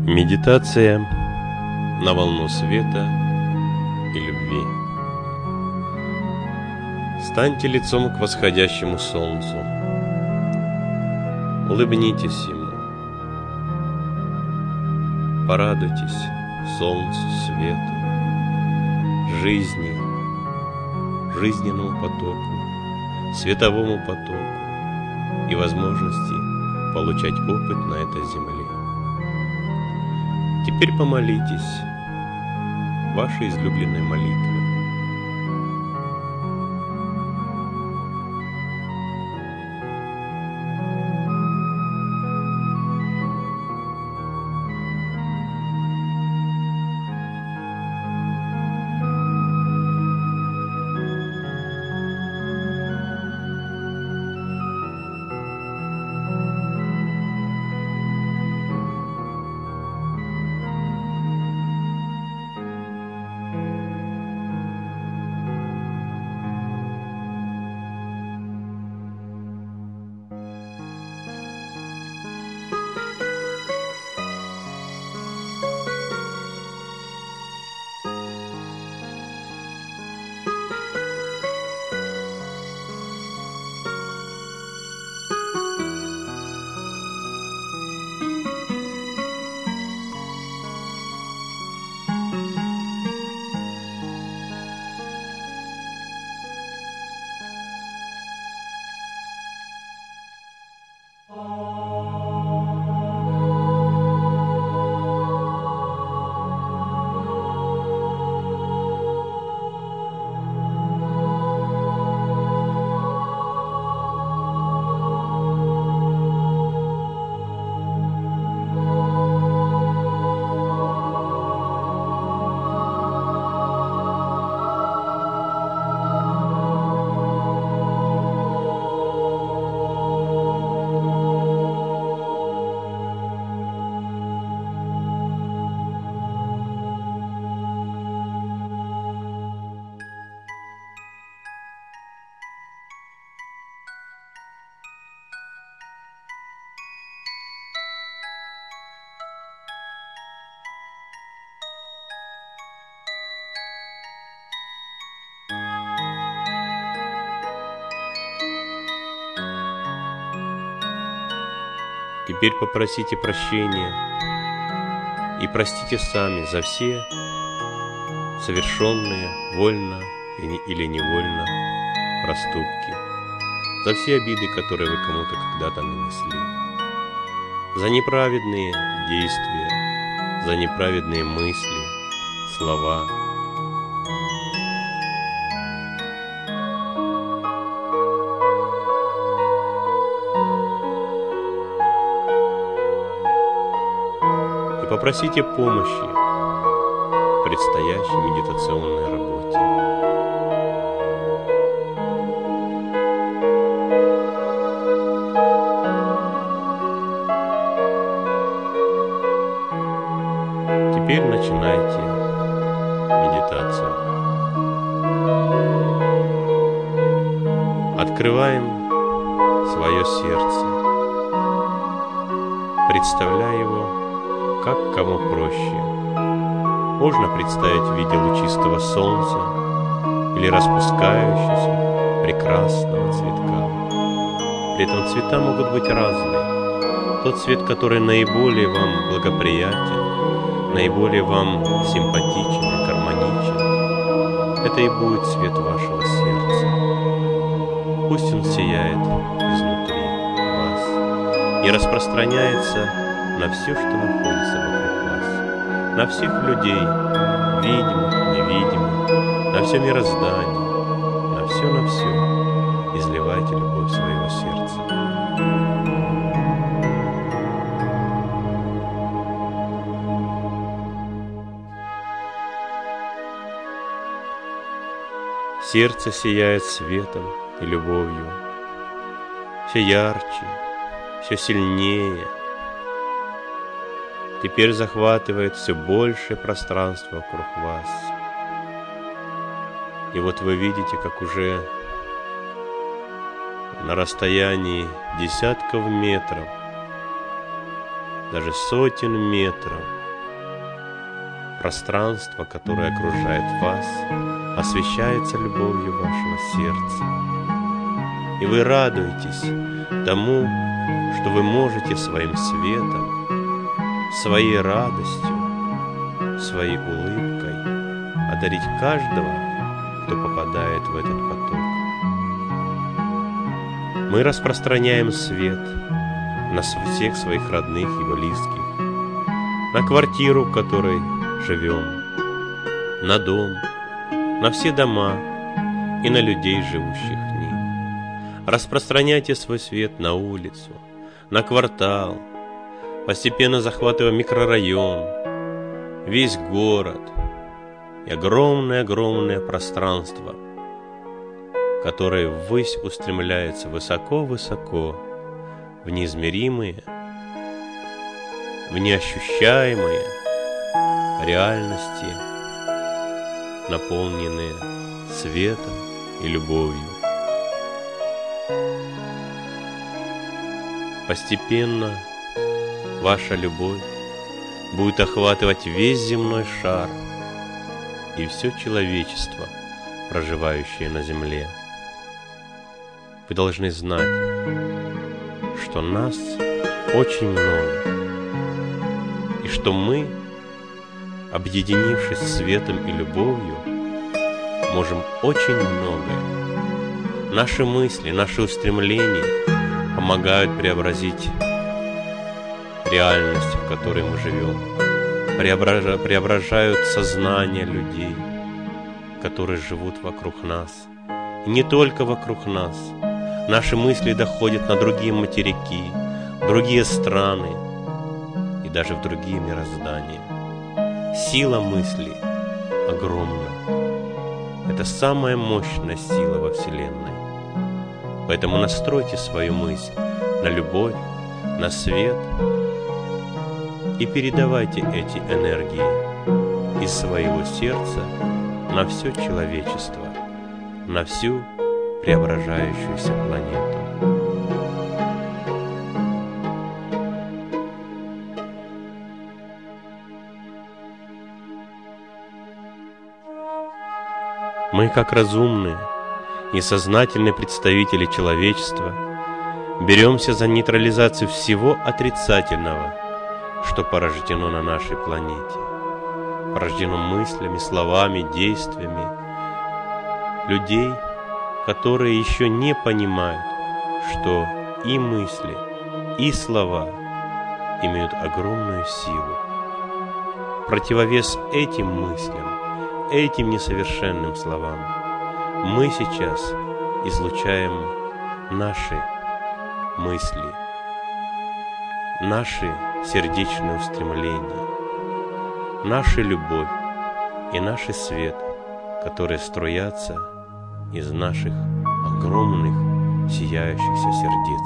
Медитация на волну света и любви. Станьте лицом к восходящему солнцу. Улыбнитесь ему. Порадуйтесь солнцу, свету, жизни, жизненному потоку, световому потоку и возможности получать опыт на этой земле. Теперь помолитесь вашей излюбленной молитвой. Теперь попросите прощения и простите сами за все совершенные вольно или невольно проступки, за все обиды, которые вы кому-то когда-то нанесли, за неправедные действия, за неправедные мысли, слова. Попросите помощи в предстоящей медитационной работе. Теперь начинайте медитацию. Открываем свое сердце, представляя его как кому проще. Можно представить в виде лучистого солнца или распускающегося прекрасного цветка. При этом цвета могут быть разные. Тот цвет, который наиболее вам благоприятен, наиболее вам симпатичен и гармоничен, это и будет цвет вашего сердца. Пусть он сияет изнутри вас и распространяется на все, что находится вокруг вас, на всех людей, видимых, невидимых, на все мироздание, на все, изливайте любовь своего сердца. Сердце сияет светом и любовью, все ярче, все сильнее. Теперь захватывает все большее пространство вокруг вас. И вот вы видите, как уже на расстоянии десятков метров даже сотен метров. Пространство, которое окружает вас, освещается любовью вашего сердца. И вы радуетесь тому, что вы можете своим светом, своей радостью, своей улыбкой одарить каждого, кто попадает в этот поток. Мы распространяем свет на всех своих родных и близких, на квартиру, в которой живем, на дом, на все дома и на людей, живущих в них. Распространяйте свой свет на улицу, на квартал, постепенно захватывая микрорайон, весь город и огромное-огромное пространство, которое ввысь устремляется высоко-высоко в неизмеримые, в неощущаемые реальности, наполненные светом и любовью. Постепенно ваша любовь будет охватывать весь земной шар и все человечество, проживающее на земле. Вы должны знать, что нас очень много, и что мы, объединившись светом и любовью, можем очень многое. Наши мысли, наши устремления помогают преобразить реальность, в которой мы живем, преображают сознание людей, которые живут вокруг нас. И не только вокруг нас. Наши мысли доходят на другие материки, другие страны и даже в другие мироздания. Сила мысли огромна. Это самая мощная сила во Вселенной. Поэтому настройте свою мысль на любовь, на свет и передавайте эти энергии из своего сердца на все человечество, на всю преображающуюся планету. Мы, как разумные и сознательные представители человечества, беремся за нейтрализацию всего отрицательного, что порождено на нашей планете, порождено мыслями, словами, действиями людей, которые еще не понимают, что и мысли, и слова имеют огромную силу. Противовес этим мыслям, этим несовершенным словам, мы сейчас излучаем наши мысли, наши сердечные устремления, нашу любовь и наш свет, которые струятся из наших огромных сияющихся сердец.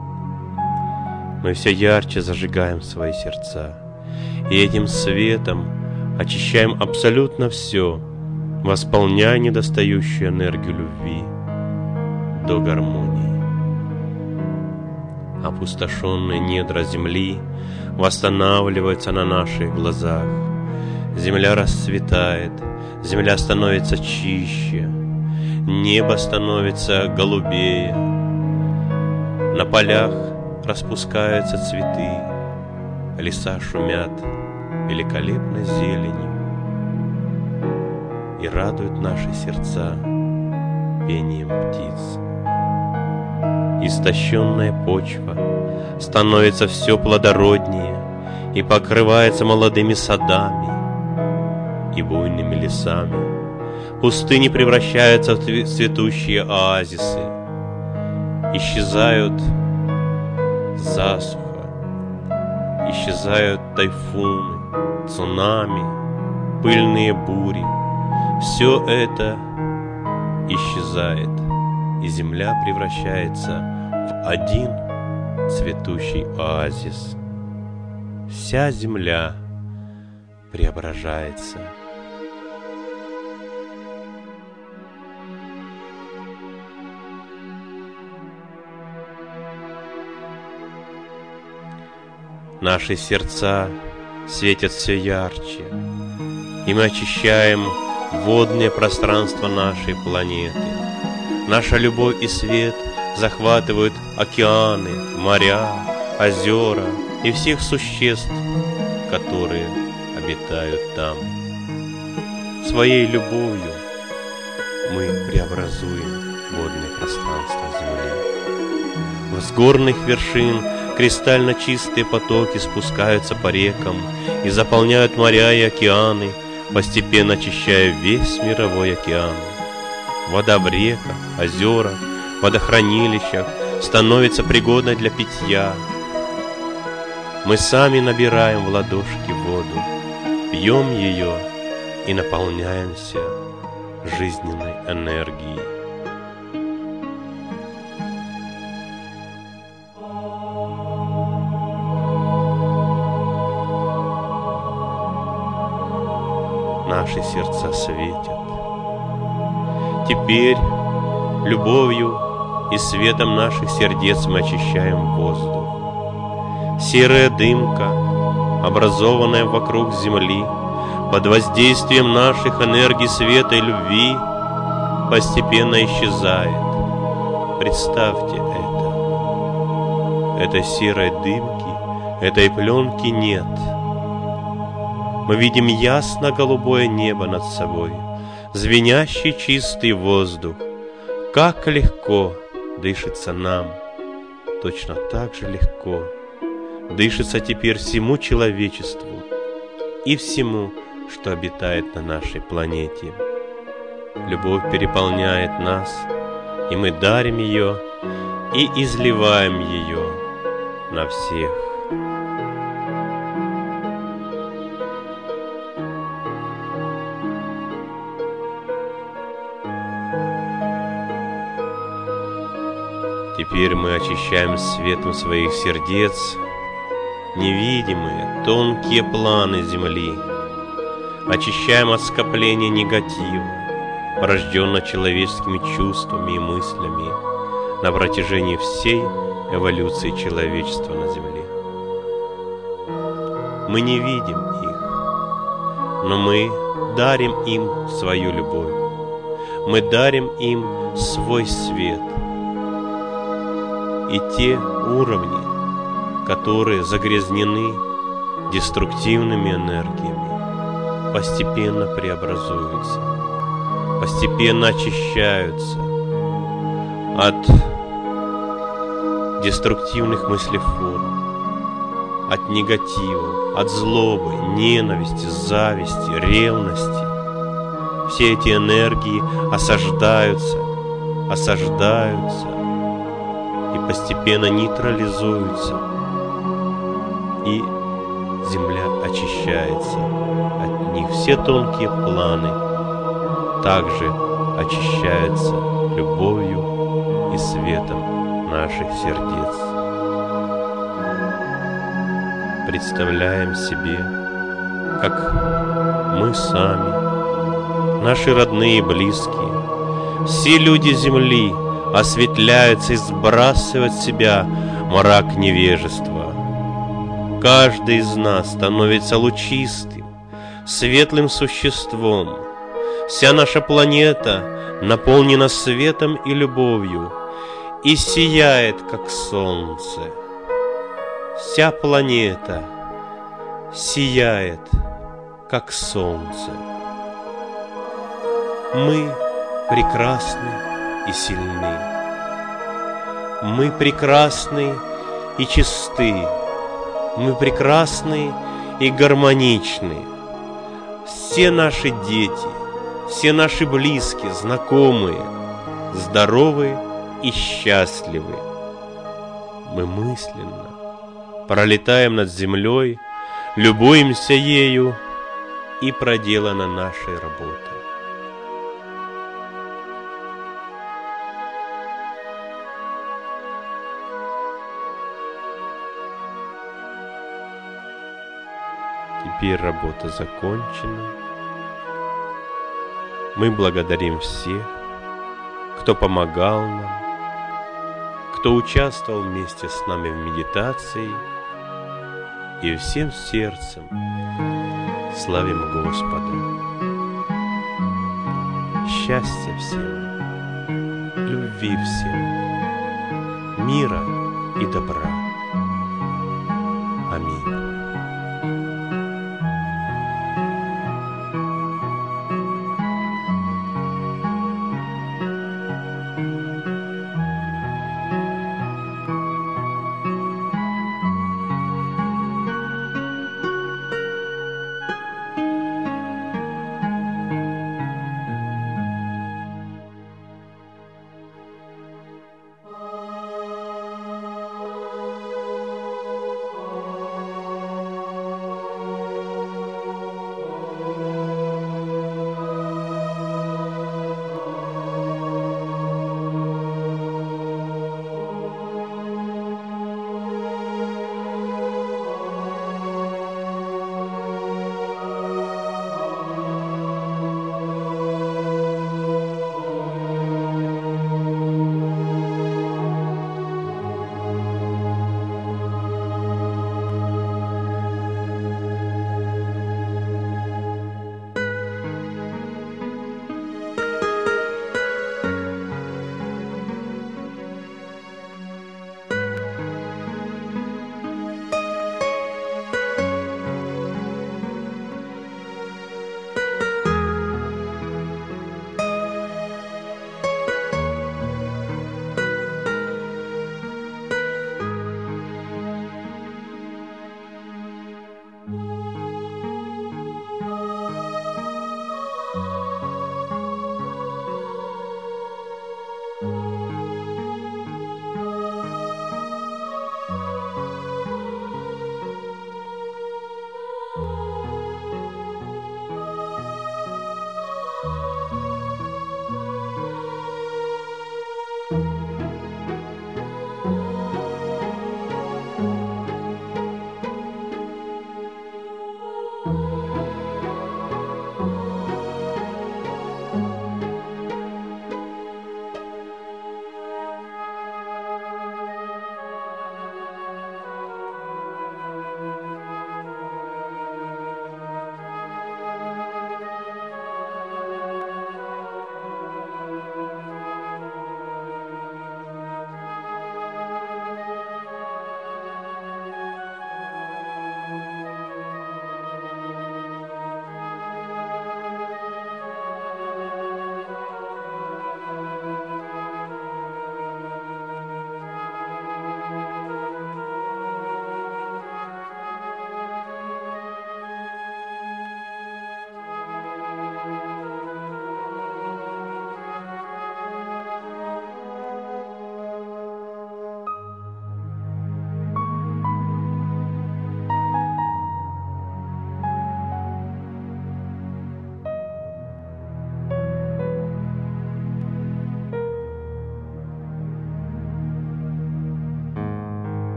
Мы все ярче зажигаем свои сердца, и этим светом очищаем абсолютно все, восполняя недостающую энергию любви до гармонии. Опустошенные недра земли восстанавливаются на наших глазах. Земля расцветает, земля становится чище, небо становится голубее, на полях распускаются цветы, леса шумят великолепной зеленью и радуют наши сердца пением птиц. Истощенная почва становится все плодороднее и покрывается молодыми садами и буйными лесами. Пустыни превращаются в цветущие оазисы. Исчезают засуха, исчезают тайфуны, цунами, пыльные бури. Все это исчезает, и земля превращается в один цветущий оазис. Вся земля преображается. Наши сердца светят все ярче, и мы очищаем водное пространство нашей планеты. Наша любовь и свет захватывают океаны, моря, озера и всех существ, которые обитают там. Своей любовью мы преобразуем водное пространство Земли. С горных вершин кристально чистые потоки спускаются по рекам и заполняют моря и океаны, постепенно очищая весь мировой океан. Вода в реках, озерах, водохранилищах становится пригодной для питья. Мы сами набираем в ладошки воду, пьем ее и наполняемся жизненной энергией. Наши сердца светят. Теперь любовью и светом наших сердец мы очищаем воздух. Серая дымка, образованная вокруг Земли, под воздействием наших энергий света и любви, постепенно исчезает. Представьте это. Этой серой дымки, этой пленки нет. Мы видим ясно-голубое небо над собой, звенящий чистый воздух. Как легко дышится нам, точно так же легко дышится теперь всему человечеству и всему, что обитает на нашей планете. Любовь переполняет нас, и мы дарим ее и изливаем ее на всех. Теперь мы очищаем светом своих сердец невидимые, тонкие планы Земли, очищаем от скопления негатива, порожденного человеческими чувствами и мыслями на протяжении всей эволюции человечества на Земле. Мы не видим их, но мы дарим им свою любовь, мы дарим им свой свет. И те уровни, которые загрязнены деструктивными энергиями, постепенно преобразуются, постепенно очищаются от деструктивных мыслеформ, от негатива, от злобы, ненависти, зависти, ревности. Все эти энергии осаждаются и постепенно нейтрализуются, и Земля очищается от них. Все тонкие планы также очищаются любовью и светом наших сердец. Представляем себе, как мы сами, наши родные и близкие, все люди Земли осветляются и сбрасывают с себя мрак невежества. Каждый из нас становится лучистым, светлым существом. Вся наша планета наполнена светом и любовью и сияет, как солнце. Вся планета сияет, как солнце. Мы прекрасны и сильны. Мы прекрасны и чисты. Мы прекрасны и гармоничны. Все наши дети, все наши близкие, знакомые, здоровы и счастливы. Мы мысленно пролетаем над землей, любуемся ею, и проделана нашей работа. Теперь работа закончена. Мы благодарим всех, кто помогал нам, кто участвовал вместе с нами в медитации и всем сердцем славим Господа. Счастья всем, любви всем, мира и добра.